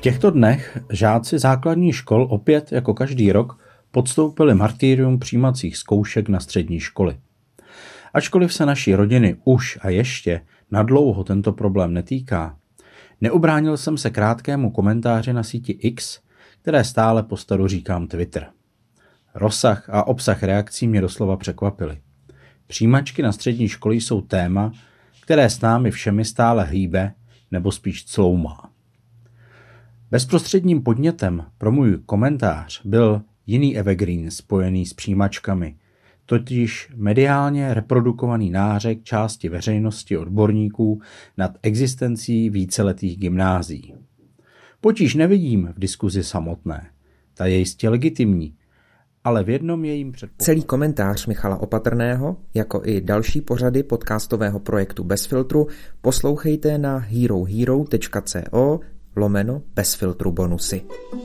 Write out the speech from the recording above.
těchto dnech žáci základních škol opět jako každý rok podstoupili martyrium přijímacích zkoušek na střední školy. Ačkoliv se naší rodiny už a ještě nadlouho tento problém netýká, neubránil jsem se krátkému komentáři na síti X, které stále po staru říkám Twitter. Rozsah a obsah reakcí mě doslova překvapily. Přijímačky na střední školy jsou téma, které s námi všemi stále hýbe, nebo spíš cloumá. Bezprostředním podnětem pro můj komentář byl jiný evergreen spojený s přijímačkami, totiž mediálně reprodukovaný nářek části veřejnosti odborníků nad existencí víceletých gymnázií. Potíž nevidím v diskuzi samotné, ta je jistě legitimní, ale v jednom jejím předpokladu. Celý komentář Michala Opatrného, jako i další pořady podcastového projektu Bez filtru, poslouchejte na herohero.co/bezfiltrubonusy.